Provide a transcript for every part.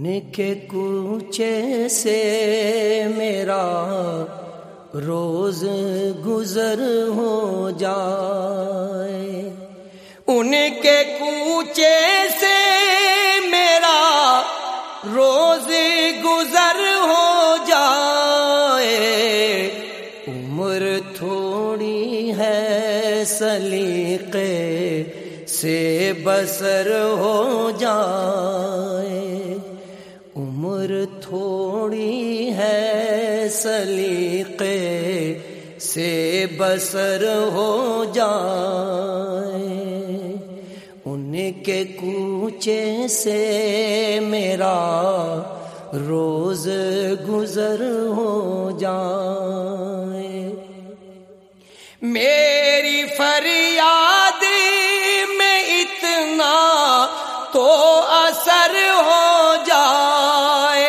ان کے کوچے سے میرا روز گزر ہو جائے، ان کے کوچے سے میرا روز گزر ہو جائے، عمر تھوڑی ہے سلیقے سے بسر ہو جائے، عمر تھوڑی ہے سلیقے سے بسر ہو جائے، ان کے کوچے سے میرا روز گزر ہو جائے، میری فریاد میں اتنا تو اثر ہو جائے،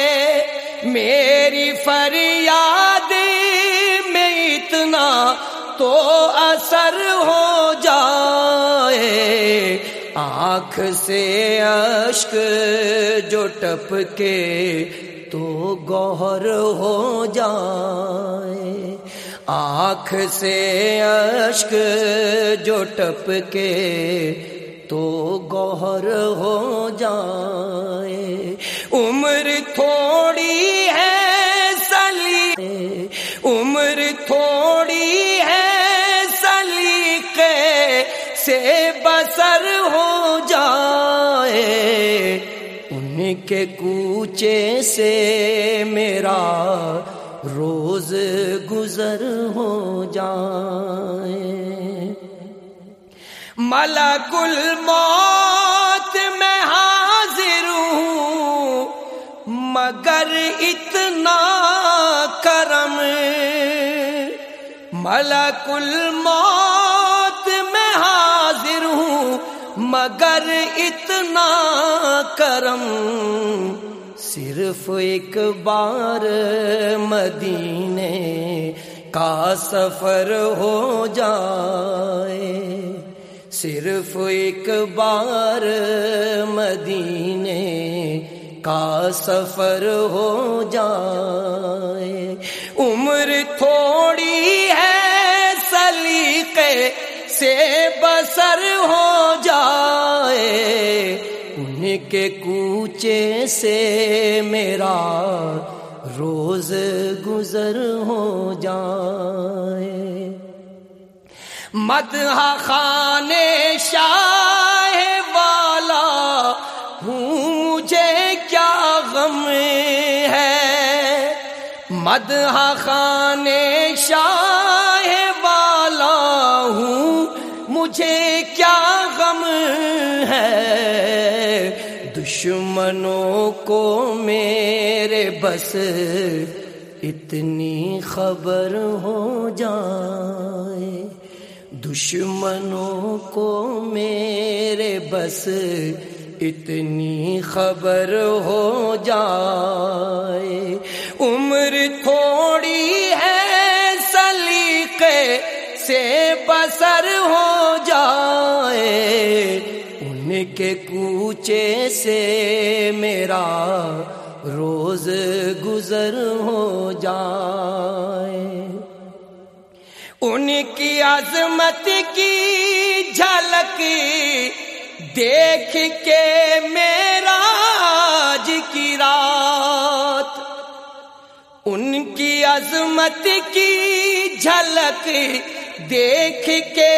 میری فریاد میں اتنا تو اثر ہو جائے، آنکھ سے اشک جو ٹپکے تو گوہر ہو جائے، آنکھ سے اشک جو ٹپکے تو گوہر ہو جائے، عمر تھوڑی ہے سلیقے، عمر تھوڑی ہے سلیقے سے بسر ہو جائے، ان کے کوچے سے میرا روز گزر ہو جائے، ملک الموت میں حاضر ہوں مگر اتنا کرم، ملک الموت میں حاضر ہوں مگر اتنا کرم، صرف ایک بار مدینے کا سفر ہو جائے، صرف ایک بار مدینے کا سفر ہو جائے، عمر تھوڑی ہے سلیقے سے بسر ہو جائے، ان کے کوچے سے میرا روز گزر ہو جائے، مدح خانے شاہ والا ہوں مجھے کیا غم ہے، مدح خانے شاہ والا ہوں مجھے کیا غم ہے، دشمنوں کو میرے بس اتنی خبر ہو جائے، دشمنوں کو میرے بس اتنی خبر ہو جائے، عمر تھوڑی ہے سلیقے سے بسر ہو جائے، ان کے کوچے سے میرا روز گزر ہو جائے، ان کی عظمت کی جھلک دیکھ کے معراج کی رات، ان کی عظمت کی جھلک دیکھ کے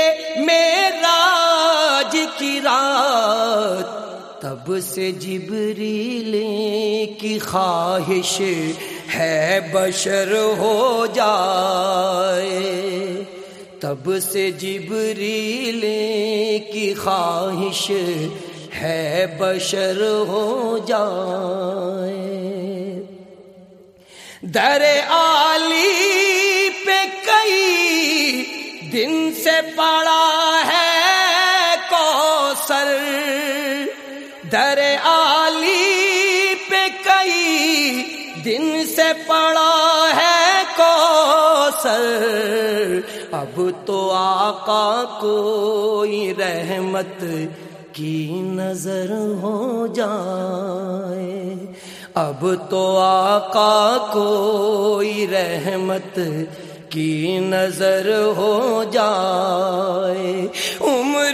معراج کی رات، تب سے جبریل کی خواہش ہے بشر ہو جائے، تب سے جبریل کی خواہش ہے بشر ہو جائے، در عالی پہ کئی دن سے پڑا ہے کوثر، در عالی پہ کئی دن سے پڑا ہے کوثر، اب تو آقا کوئی رحمت کی نظر ہو جائے، اب تو آقا کوئی رحمت کی نظر ہو جائے. عمر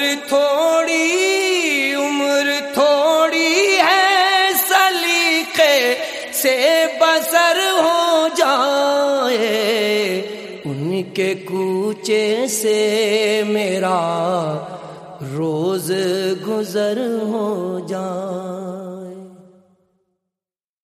تھوڑی ہے سلیقے سے بسر ہو جائے. ان کے کوچے سے میرا روز گزر ہو جائے.